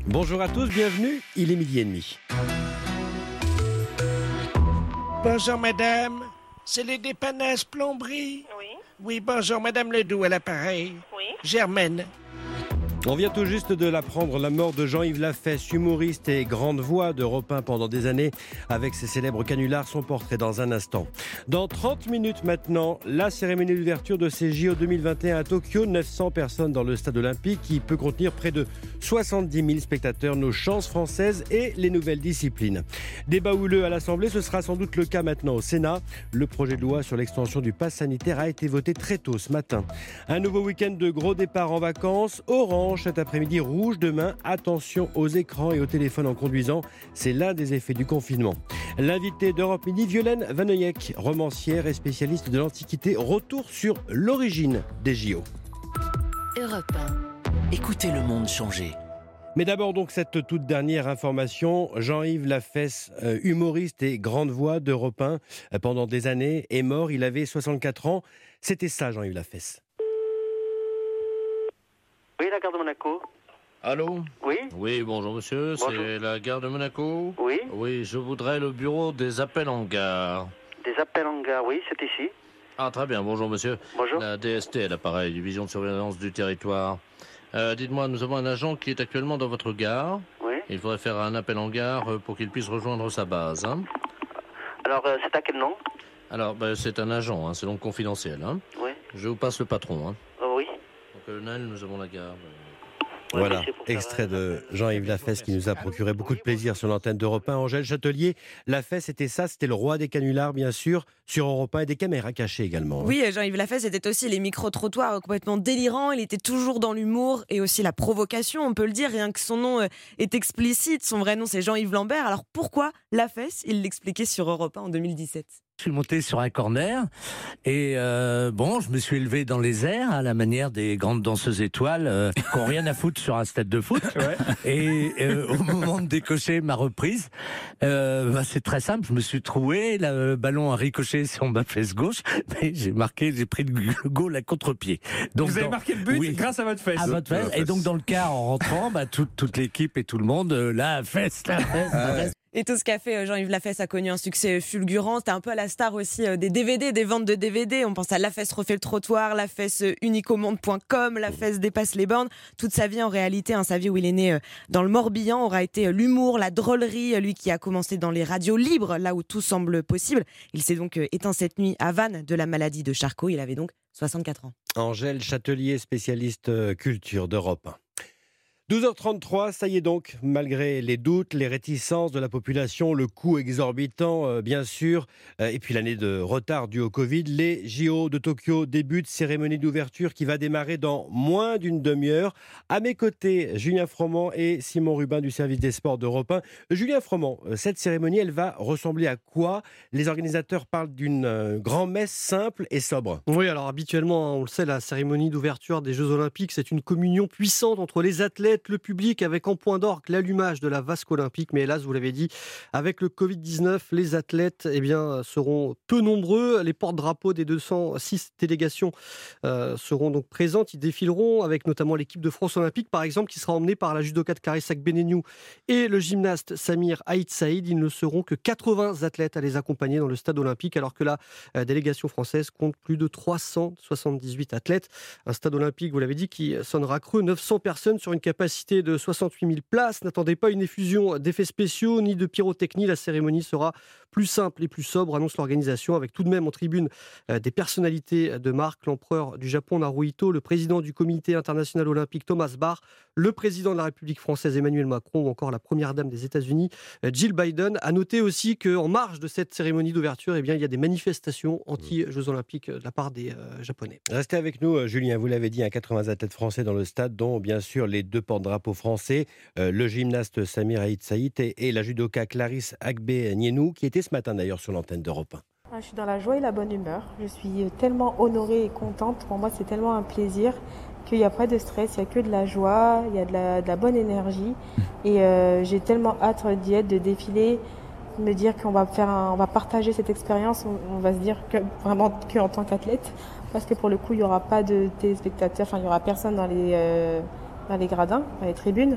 Bonjour à tous, bienvenue, il est 12h30. Bonjour madame, c'est les dépannages plomberie. Oui. Oui, bonjour madame Ledoux à l'appareil. Oui. Germaine. On vient tout juste de l'apprendre, la mort de Jean-Yves Lafesse, humoriste et grande voix d'Europe 1 pendant des années, avec ses célèbres canulars, son portrait dans un instant. Dans 30 minutes maintenant, la cérémonie d'ouverture de ces JO 2021 à Tokyo, 900 personnes dans le stade olympique qui peut contenir près de 70 000 spectateurs, nos chances françaises et les nouvelles disciplines. Débat houleux à l'Assemblée, ce sera sans doute le cas maintenant au Sénat. Le projet de loi sur l'extension du pass sanitaire a été voté très tôt ce matin. Un nouveau week-end de gros départ en vacances, orange cet après-midi, rouge demain. Attention aux écrans et aux téléphones en conduisant, c'est l'un des effets du confinement. L'invité d'Europe Midi, Violaine Vaneuillec, romancière et spécialiste de l'Antiquité, retour sur l'origine des JO. Europe 1. Écoutez le monde changer. Mais d'abord donc cette toute dernière information, Jean-Yves Lafesse, humoriste et grande voix d'Europe 1 pendant des années, est mort, il avait 64 ans. C'était ça Jean-Yves Lafesse. Oui, la gare de Monaco. Allô ? Oui. Oui, bonjour monsieur, Bonjour. c'est la gare de Monaco ? Oui. Oui, je voudrais le bureau des appels en gare. Des appels en gare, oui, c'est ici. Ah, très bien, bonjour monsieur. Bonjour. La DST à l'appareil, Division de surveillance du territoire. Dites-moi, nous avons un agent qui est actuellement dans votre gare. Oui. Il faudrait faire un appel en gare pour qu'il puisse rejoindre sa base. Hein. Alors, c'est à quel nom ? Alors, c'est un agent, c'est donc confidentiel. Hein. Oui. Je vous passe le patron. Hein. Oui. Donc, colonel, nous avons la gare. Oui, Voilà, mais c'est pour faire extrait un de appel. Jean-Yves Lafesse qui nous a procuré beaucoup de plaisir sur l'antenne d'Europe 1. Angèle Châtelier, Lafesse c'était le roi des canulars bien sûr, sur Europe 1 et des caméras cachées également. Oui, Jean-Yves Lafesse était aussi les micro-trottoirs complètement délirants, il était toujours dans l'humour et aussi la provocation, on peut le dire, rien que son nom est explicite, son vrai nom c'est Jean-Yves Lambert. Alors pourquoi Lafesse ? Il l'expliquait sur Europe 1 en 2017. Je suis monté sur un corner et je me suis élevé dans les airs à la manière des grandes danseuses étoiles qui n'ont rien à foutre sur un stade de foot. Ouais. Et au moment de décocher ma reprise, c'est très simple, je me suis troué, le ballon a ricoché sur ma fesse gauche, mais j'ai pris le goal à contre-pied. Donc, vous avez marqué le but grâce à votre fesse. À votre fesse. Et donc dans le car en rentrant, toute l'équipe et tout le monde, la fesse. Et tout ce qu'a fait Jean-Yves Lafesse a connu un succès fulgurant. C'était un peu à la star aussi des DVD, des ventes de DVD. On pense à Lafesse refait le trottoir, Lafesse uniqueaumonde.com, Lafesse dépasse les bornes. Toute sa vie en réalité, sa vie où il est né dans le Morbihan, aura été l'humour, la drôlerie. Lui qui a commencé dans les radios libres, là où tout semble possible. Il s'est donc éteint cette nuit à Vannes de la maladie de Charcot. Il avait donc 64 ans. Angèle Châtelier, spécialiste culture d'Europe 1. 12h33, ça y est donc, malgré les doutes, les réticences de la population, le coût exorbitant bien sûr, et puis l'année de retard due au Covid, les JO de Tokyo débutent, cérémonie d'ouverture qui va démarrer dans moins d'une demi-heure. À mes côtés, Julien Froment et Simon Rubin du service des sports d'Europe 1. Julien Froment, cette cérémonie, elle va ressembler à quoi ? Les organisateurs parlent d'une grand-messe simple et sobre. Oui, alors habituellement, on le sait, la cérémonie d'ouverture des Jeux Olympiques, c'est une communion puissante entre les athlètes, le public, avec en point d'orgue l'allumage de la vasque olympique. Mais hélas, vous l'avez dit, avec le Covid-19, les athlètes seront peu nombreux. Les porte-drapeaux des 206 délégations seront donc présentes. Ils défileront avec notamment l'équipe de France Olympique, par exemple, qui sera emmenée par la judokate Karissa Beneniou et le gymnaste Samir Aït Saïd. Il ne seront que 80 athlètes à les accompagner dans le stade olympique, alors que la délégation française compte plus de 378 athlètes. Un stade olympique, vous l'avez dit, qui sonnera creux, 900 personnes sur une capacité de 68 000 places. N'attendez pas une effusion d'effets spéciaux ni de pyrotechnie. La cérémonie sera plus simple et plus sobre, annonce l'organisation, avec tout de même en tribune des personnalités de marque, l'empereur du Japon Naruhito, le président du comité international olympique Thomas Bach, le président de la République française Emmanuel Macron ou encore la première dame des États-Unis Jill Biden. À noter aussi qu'en marge de cette cérémonie d'ouverture, il y a des manifestations anti-Jeux Olympiques de la part des Japonais. Restez avec nous, Julien, vous l'avez dit, 80 athlètes français dans le stade, dont bien sûr les deux porte-drapeaux français, le gymnaste Samir Aït Saïd et la judoka Clarisse Agbe-Nienou, qui était ce matin d'ailleurs sur l'antenne d'Europe 1. Je suis dans la joie et la bonne humeur. Je suis tellement honorée et contente. Pour moi, c'est tellement un plaisir qu'il n'y a pas de stress, il n'y a que de la joie, il y a de la bonne énergie. Et j'ai tellement hâte d'y être, de défiler, de me dire qu'on va partager cette expérience. On va se dire que vraiment qu'en tant qu'athlète, parce que pour le coup, il n'y aura pas de téléspectateurs, il n'y aura personne dans les gradins, dans les tribunes.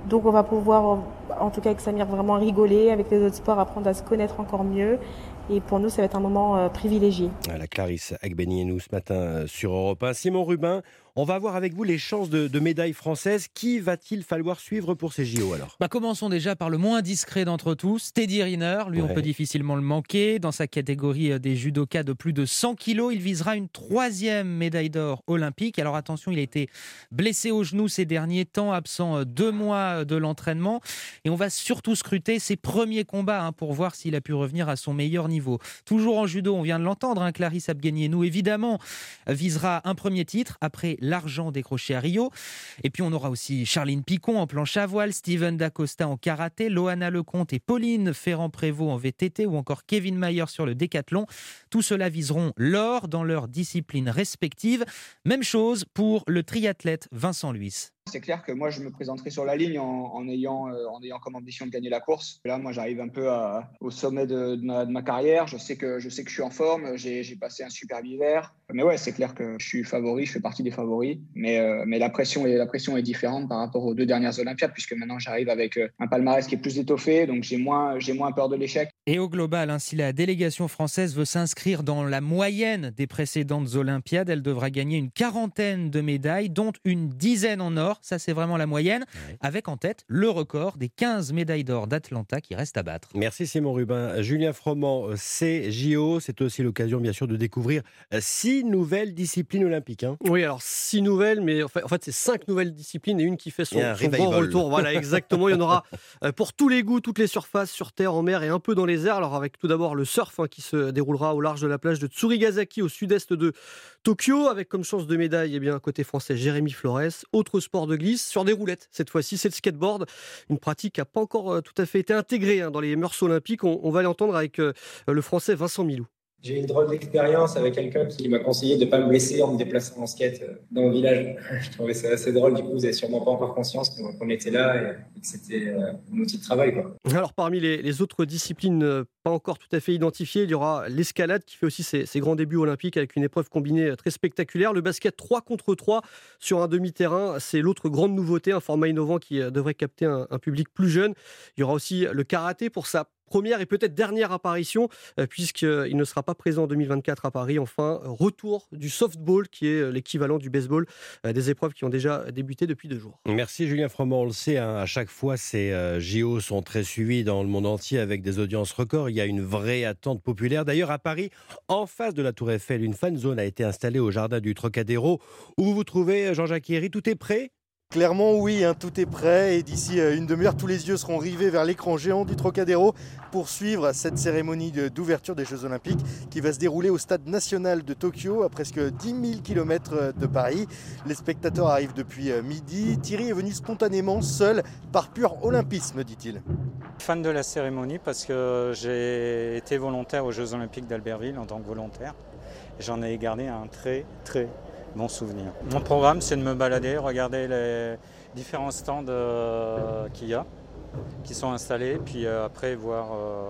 Donc on va pouvoir, en tout cas avec Samir, vraiment rigoler, avec les autres sports, apprendre à se connaître encore mieux. Et pour nous, ça va être un moment privilégié. La Clarisse Agbenienou ce matin sur Europe 1. Simon Rubin, on va voir avec vous les chances de médailles françaises. Qui va-t-il falloir suivre pour ces JO alors ? Commençons déjà par le moins discret d'entre tous, Teddy Riner. Lui, on peut difficilement le manquer. Dans sa catégorie des judokas de plus de 100 kilos, il visera une 3e médaille d'or olympique. Alors attention, il a été blessé au genou ces derniers temps, absent 2 mois de l'entraînement. Et on va surtout scruter ses premiers combats pour voir s'il a pu revenir à son meilleur niveau. Toujours en judo, on vient de l'entendre, Clarisse Agbenienou, évidemment, visera un premier titre après l'argent décroché à Rio. Et puis on aura aussi Charline Picon en planche à voile, Steven Dacosta en karaté, Loana Lecomte et Pauline Ferrand-Prévot en VTT ou encore Kevin Mayer sur le décathlon. Tout cela viseront l'or dans leurs disciplines respectives. Même chose pour le triathlète Vincent Luis. C'est clair que moi, je me présenterai sur la ligne en ayant comme ambition de gagner la course. Là, moi, j'arrive un peu au sommet de ma carrière. Je sais que je suis en forme. J'ai passé un superbe hiver. Mais ouais, c'est clair que je suis favori. Je fais partie des favoris. Mais la pression est différente par rapport aux 2 dernières Olympiades, puisque maintenant, j'arrive avec un palmarès qui est plus étoffé. Donc, j'ai moins peur de l'échec. Et au global, si la délégation française veut s'inscrire dans la moyenne des précédentes Olympiades, elle devra gagner une 40aine de médailles, dont une 10aine en or. Ça, c'est vraiment la moyenne, avec en tête le record des 15 médailles d'or d'Atlanta qui reste à battre. Merci Simon Rubin. Julien Froment, ces JO, c'est aussi l'occasion bien sûr de découvrir 6 nouvelles disciplines olympiques. Oui, alors 6 nouvelles, mais en fait c'est 5 nouvelles disciplines et une qui fait son grand retour. Voilà, exactement. Il y en aura pour tous les goûts, toutes les surfaces, sur terre, en mer et un peu dans les airs. Alors avec tout d'abord le surf qui se déroulera au large de la plage de Tsurigazaki au sud-est de Tokyo, avec comme chance de médaille côté français Jérémy Flores. Autre sport de glisse sur des roulettes, cette fois-ci c'est le skateboard, une pratique qui n'a pas encore tout à fait été intégrée dans les mœurs olympiques. On va l'entendre avec le français Vincent Milou. J'ai eu une drôle d'expérience avec quelqu'un qui m'a conseillé de ne pas me blesser en me déplaçant en skate dans le village. Je trouvais ça assez drôle. Du coup, vous n'avez sûrement pas encore conscience qu'on était là et que c'était un outil de travail, quoi. Alors, parmi les autres disciplines pas encore tout à fait identifiées, il y aura l'escalade qui fait aussi ses grands débuts olympiques avec une épreuve combinée très spectaculaire. Le basket 3 contre 3 sur un demi-terrain, c'est l'autre grande nouveauté, un format innovant qui devrait capter un public plus jeune. Il y aura aussi le karaté pour sa première et peut-être dernière apparition, puisqu'il ne sera pas présent en 2024 à Paris. Enfin, retour du softball, qui est l'équivalent du baseball, des épreuves qui ont déjà débuté depuis 2 jours. Merci Julien Froment. On le sait, à chaque fois, ces JO sont très suivis dans le monde entier avec des audiences records. Il y a une vraie attente populaire. D'ailleurs, à Paris, en face de la Tour Eiffel, une fan zone a été installée au jardin du Trocadéro. Où vous vous trouvez, Jean-Jacques Herry, tout est prêt ? Clairement oui, tout est prêt et d'ici une demi-heure, tous les yeux seront rivés vers l'écran géant du Trocadéro pour suivre cette cérémonie d'ouverture des Jeux Olympiques qui va se dérouler au Stade National de Tokyo, à presque 10 000 km de Paris. Les spectateurs arrivent depuis midi. Thierry est venu spontanément, seul, par pur olympisme, dit-il. Fan de la cérémonie parce que j'ai été volontaire aux Jeux Olympiques d'Albertville en tant que volontaire. J'en ai gardé un très bon souvenir. Mon programme, c'est de me balader, regarder les différents stands qu'il y a, qui sont installés, puis après voir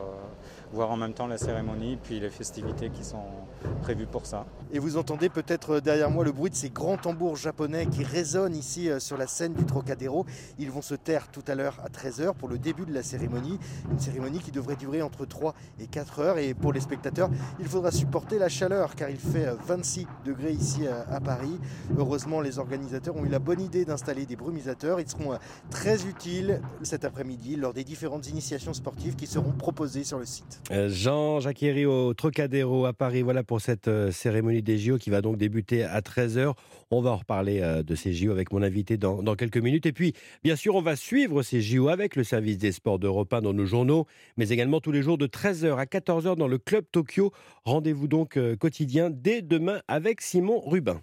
en même temps la cérémonie, puis les festivités qui sont prévues pour ça. Et vous entendez peut-être derrière moi le bruit de ces grands tambours japonais qui résonnent ici sur la scène du Trocadéro. Ils vont se taire tout à l'heure à 13h pour le début de la cérémonie. Une cérémonie qui devrait durer entre 3 et 4 heures. Et pour les spectateurs, il faudra supporter la chaleur car il fait 26 degrés ici à Paris. Heureusement, les organisateurs ont eu la bonne idée d'installer des brumisateurs. Ils seront très utiles cet après-midi lors des différentes initiations sportives qui seront proposées sur le site. Jean-Jacques Herry au Trocadéro à Paris. Voilà pour cette cérémonie des JO qui va donc débuter à 13h. On va en reparler de ces JO avec mon invité dans quelques minutes. Et puis, bien sûr, on va suivre ces JO avec le service des sports d'Europe 1 dans nos journaux, mais également tous les jours de 13h à 14h dans le Club Tokyo. Rendez-vous donc quotidien dès demain avec Simon Rubin.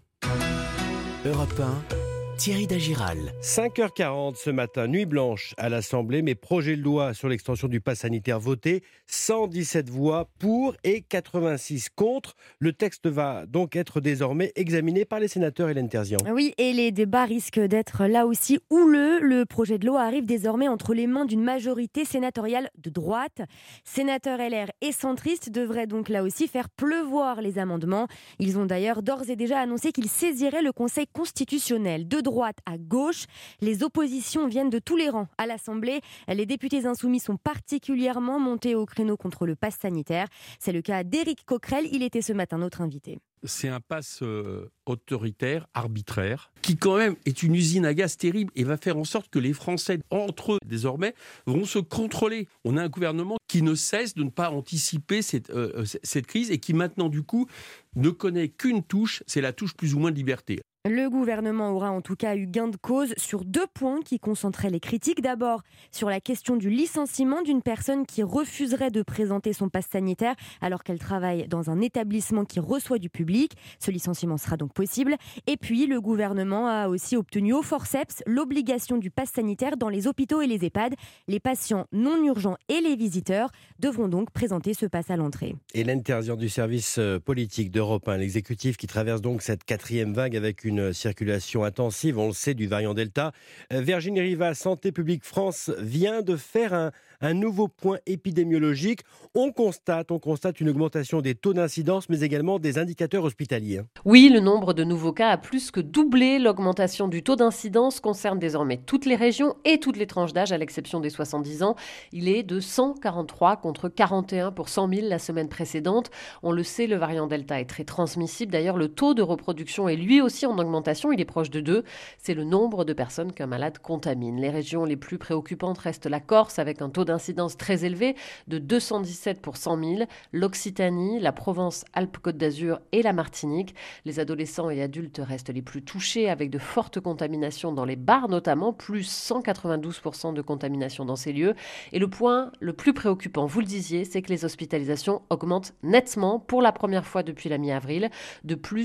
Europe 1. Thierry Dagiral. 5h40 ce matin, nuit blanche à l'Assemblée, mais projet de loi sur l'extension du pass sanitaire voté, 117 voix pour et 86 contre. Le texte va donc être désormais examiné par les sénateurs. Hélène Terzian. Oui, et les débats risquent d'être là aussi houleux. Le projet de loi arrive désormais entre les mains d'une majorité sénatoriale de droite. Sénateurs LR et centristes devraient donc là aussi faire pleuvoir les amendements. Ils ont d'ailleurs d'ores et déjà annoncé qu'ils saisiraient le Conseil constitutionnel. De droite à gauche. Les oppositions viennent de tous les rangs. À l'Assemblée, les députés insoumis sont particulièrement montés au créneau contre le pass sanitaire. C'est le cas d'Éric Coquerel. Il était ce matin notre invité. C'est un pass autoritaire, arbitraire, qui quand même est une usine à gaz terrible et va faire en sorte que les Français, entre eux, désormais, vont se contrôler. On a un gouvernement qui ne cesse de ne pas anticiper cette crise et qui maintenant, du coup, ne connaît qu'une touche, c'est la touche plus ou moins de liberté. Le gouvernement aura en tout cas eu gain de cause sur 2 points qui concentraient les critiques. D'abord, sur la question du licenciement d'une personne qui refuserait de présenter son pass sanitaire alors qu'elle travaille dans un établissement qui reçoit du public. Ce licenciement sera donc possible. Et puis, le gouvernement a aussi obtenu au forceps l'obligation du pass sanitaire dans les hôpitaux et les EHPAD. Les patients non urgents et les visiteurs devront donc présenter ce pass à l'entrée. Hélène Terzian du service politique d'Europe 1, l'exécutif qui traverse donc cette 4e vague avec une circulation intensive, on le sait, du variant Delta. Virginie Riva, Santé publique France, vient de faire un nouveau point épidémiologique. On constate une augmentation des taux d'incidence, mais également des indicateurs hospitaliers. Oui, le nombre de nouveaux cas a plus que doublé. L'augmentation du taux d'incidence concerne désormais toutes les régions et toutes les tranches d'âge, à l'exception des 70 ans. Il est de 143 contre 41 pour 100 000 la semaine précédente. On le sait, le variant Delta est très transmissible. D'ailleurs, le taux de reproduction est lui aussi en augmentation. Il est proche de 2. C'est le nombre de personnes qu'un malade contamine. Les régions les plus préoccupantes restent la Corse, avec un taux d'incidence très élevé de 217 pour 100 000, l'Occitanie, la Provence-Alpes-Côte d'Azur et la Martinique. Les adolescents et adultes restent les plus touchés, avec de fortes contaminations dans les bars notamment, plus 192% de contamination dans ces lieux. Et le point le plus préoccupant, vous le disiez, c'est que les hospitalisations augmentent nettement pour la première fois depuis la mi-avril, de plus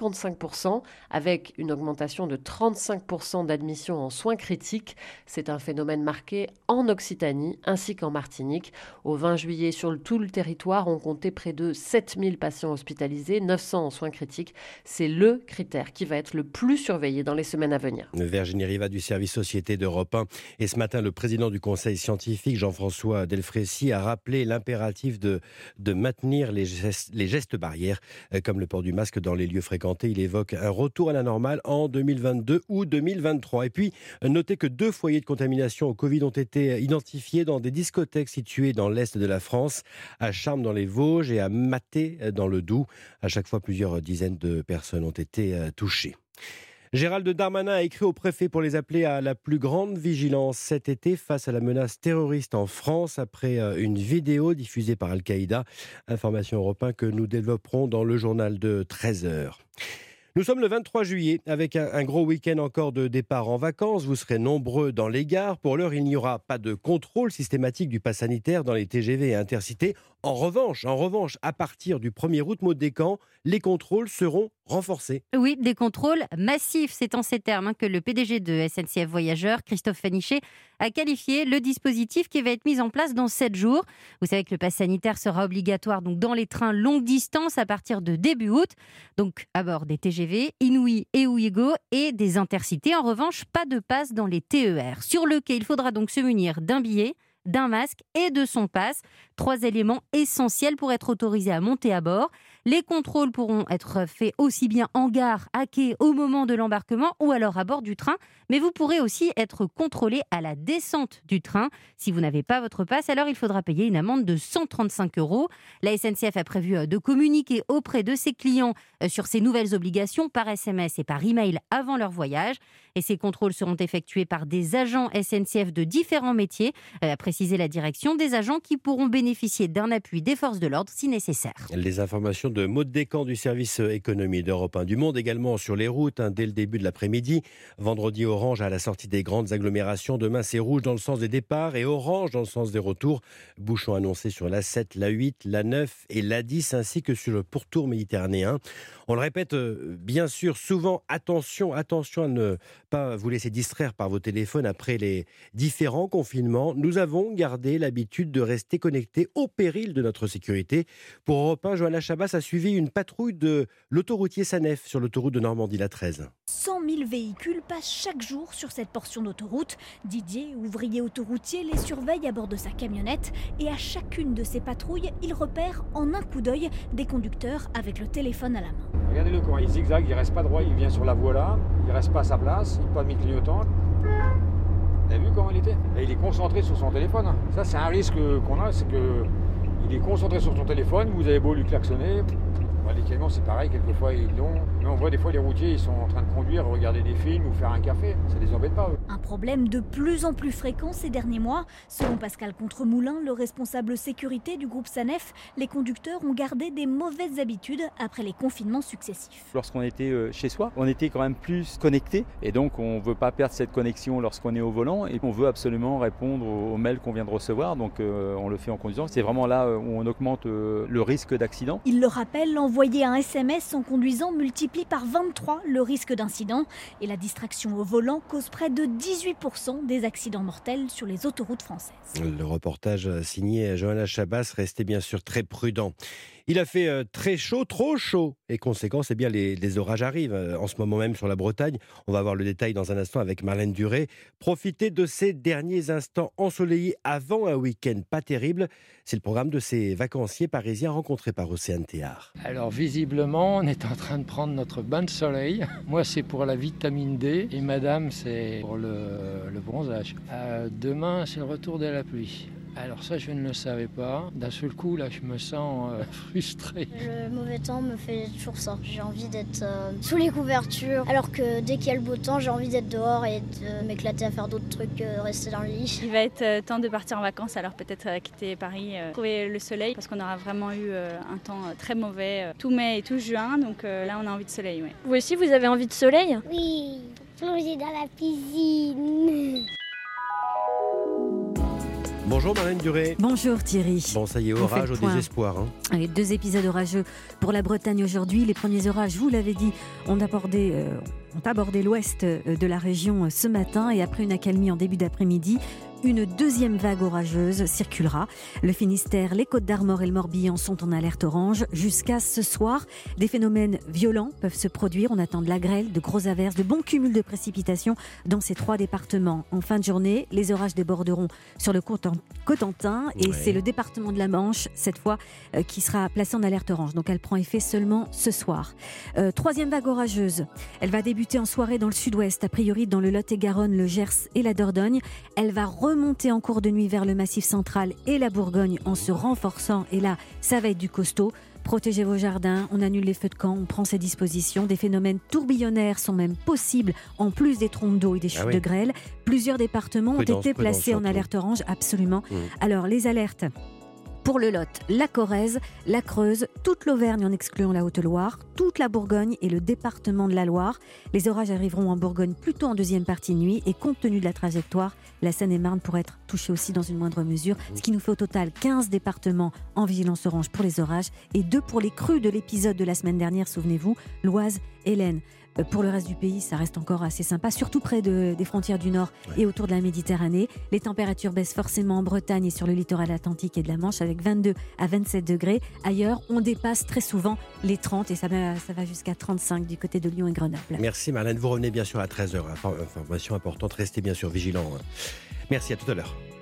55%, avec une augmentation de 35% d'admissions en soins critiques. C'est un phénomène marqué en Occitanie ainsi qu'en Martinique. Au 20 juillet, sur tout le territoire, on comptait près de 7000 patients hospitalisés, 900 en soins critiques. C'est le critère qui va être le plus surveillé dans les semaines à venir. Virginie Riva du service Société d'Europe 1. Et ce matin, le président du Conseil scientifique, Jean-François Delfrécy, a rappelé l'impératif de maintenir les gestes barrières, comme le port du masque dans les lieux fréquentés. Il évoque un retour à la normale en 2022 ou 2023. Et puis, notez que 2 foyers de contamination au Covid ont été identifiés dans des discothèques situées dans l'est de la France, à Charmes dans les Vosges et à Mathé dans le Doubs. À chaque fois, plusieurs dizaines de personnes ont été touchées. Gérald Darmanin a écrit au préfet pour les appeler à la plus grande vigilance cet été face à la menace terroriste en France après une vidéo diffusée par Al-Qaïda. Information Europe 1 que nous développerons dans le journal de 13h. Nous sommes le 23 juillet avec un gros week-end encore de départ en vacances. Vous serez nombreux dans les gares. Pour l'heure, il n'y aura pas de contrôle systématique du pass sanitaire dans les TGV et Intercités. En revanche, à partir du 1er août, Maud Descamps, les contrôles seront renforcés. Oui, des contrôles massifs. C'est en ces termes que le PDG de SNCF Voyageurs, Christophe Féniché, a qualifié le dispositif qui va être mis en place dans 7 jours. Vous savez que le pass sanitaire sera obligatoire donc dans les trains longue distance à partir de début août. Donc à bord des TGV, Inouï et Ouigo et des Intercités. En revanche, pas de pass dans les TER. Sur le quai, il faudra donc se munir d'un billet, d'un masque et de son pass. 3 éléments essentiels pour être autorisé à monter à bord. Les contrôles pourront être faits aussi bien en gare, à quai, au moment de l'embarquement ou alors à bord du train. Mais vous pourrez aussi être contrôlé à la descente du train. Si vous n'avez pas votre passe, alors il faudra payer une amende de 135 €. La SNCF a prévu de communiquer auprès de ses clients sur ces nouvelles obligations par SMS et par email avant leur voyage. Et ces contrôles seront effectués par des agents SNCF de différents métiers, a précisé la direction, des agents qui pourront bénéficier d'un appui des forces de l'ordre si nécessaire. Les informations de Maud Descamps du service économie d'Europe 1. Du monde également sur les routes, dès le début de l'après-midi. Vendredi, orange à la sortie des grandes agglomérations. Demain, c'est rouge dans le sens des départs et orange dans le sens des retours. Bouchons annoncés sur l'A7, l'A8, l'A9 et l'A10, ainsi que sur le pourtour méditerranéen. On le répète bien sûr souvent, attention à ne pas vous laisser distraire par vos téléphones après les différents confinements. Nous avons gardé l'habitude de rester connectés au péril de notre sécurité. Pour Europe 1, Johanna Chabas assure suivi une patrouille de l'autoroutier Sanef sur l'autoroute de Normandie, la 13. 100 000 véhicules passent chaque jour sur cette portion d'autoroute. Didier, ouvrier autoroutier, les surveille à bord de sa camionnette et à chacune de ces patrouilles, il repère en un coup d'œil des conducteurs avec le téléphone à la main. Regardez-le quand il zigzague, il reste pas droit, il vient sur la voie là, il reste pas à sa place, il n'a pas mis clignotant. Vous avez vu comment il était ? Et il est concentré sur son téléphone. Ça, c'est un risque qu'on a, c'est qu'il est concentré sur son téléphone, vous avez beau lui klaxonner. Les camions, c'est pareil, quelquefois ils l'ont. Mais on voit des fois les routiers, ils sont en train de conduire, regarder des films ou faire un café. Ça les embête pas, eux. Un problème de plus en plus fréquent ces derniers mois. Selon Pascal Contremoulin, le responsable sécurité du groupe Sanef, les conducteurs ont gardé des mauvaises habitudes après les confinements successifs. Lorsqu'on était chez soi, on était quand même plus connectés. Et donc, on ne veut pas perdre cette connexion lorsqu'on est au volant. Et on veut absolument répondre aux mails qu'on vient de recevoir. Donc, on le fait en conduisant. C'est vraiment là où on augmente le risque d'accident. Il le rappelle, envoyer un SMS en conduisant multiplie par 23 le risque d'incident. Et la distraction au volant cause près de 18% des accidents mortels sur les autoroutes françaises. Le reportage signé Johanna Chabas, restez bien sûr très prudent. Il a fait très chaud, trop chaud. Et conséquence, eh bien, les orages arrivent en ce moment même sur la Bretagne. On va voir le détail dans un instant avec Marlène Duré. Profitez de ces derniers instants ensoleillés avant un week-end pas terrible. C'est le programme de ces vacanciers parisiens rencontrés par Océane Théard. Alors visiblement, on est en train de prendre notre bain de soleil. Moi, c'est pour la vitamine D et madame, c'est pour le bronzage. Demain, c'est le retour de la pluie. Alors ça, je ne le savais pas. D'un seul coup, là, je me sens frustré. Le mauvais temps me fait toujours ça. J'ai envie d'être sous les couvertures, alors que dès qu'il y a le beau temps, j'ai envie d'être dehors et de m'éclater à faire d'autres trucs que rester dans le lit. Il va être temps de partir en vacances, alors peut-être quitter Paris, trouver le soleil, parce qu'on aura vraiment eu un temps très mauvais tout mai et tout juin, donc là, on a envie de soleil. Ouais. Vous aussi, vous avez envie de soleil ? Oui, plonger dans la piscine. Bonjour Marlène Duré. Bonjour Thierry. Bon, ça y est, orage au désespoir. Allez, 2 épisodes orageux pour la Bretagne aujourd'hui. Les premiers orages, vous l'avez dit, ont abordé l'ouest de la région ce matin et après une accalmie en début d'après-midi, une deuxième vague orageuse circulera. Le Finistère, les Côtes-d'Armor et le Morbihan sont en alerte orange jusqu'à ce soir. Des phénomènes violents peuvent se produire. On attend de la grêle, de grosses averses, de bons cumuls de précipitations dans ces 3 départements. En fin de journée, les orages déborderont sur le Cotentin et c'est le département de la Manche, cette fois, qui sera placé en alerte orange. Donc elle prend effet seulement ce soir. 3e vague orageuse. Elle va débuter en soirée dans le sud-ouest, a priori dans le Lot-et-Garonne, le Gers et la Dordogne. Elle va remonter en cours de nuit vers le Massif central et la Bourgogne en se renforçant. Et là, ça va être du costaud. Protégez vos jardins, on annule les feux de camp, on prend ses dispositions. Des phénomènes tourbillonnaires sont même possibles, en plus des trompes d'eau et des chutes de grêle. Plusieurs départements ont été placés en alerte orange, absolument. Alors, les alertes pour le Lot, la Corrèze, la Creuse, toute l'Auvergne en excluant la Haute-Loire, toute la Bourgogne et le département de la Loire. Les orages arriveront en Bourgogne plutôt en deuxième partie de nuit et compte tenu de la trajectoire, la Seine-et-Marne pourrait être touchée aussi dans une moindre mesure, ce qui nous fait au total 15 départements en vigilance orange pour les orages et 2 pour les crues de l'épisode de la semaine dernière, souvenez-vous, l'Oise et l'Aisne. Pour le reste du pays, ça reste encore assez sympa, surtout près des frontières du Nord et autour de la Méditerranée. Les températures baissent forcément en Bretagne et sur le littoral atlantique et de la Manche avec 22 à 27 degrés. Ailleurs, on dépasse très souvent les 30 et ça va jusqu'à 35 du côté de Lyon et Grenoble. Merci Marlène, vous revenez bien sûr à 13h. Information importante, restez bien sûr vigilants. Merci, à tout à l'heure.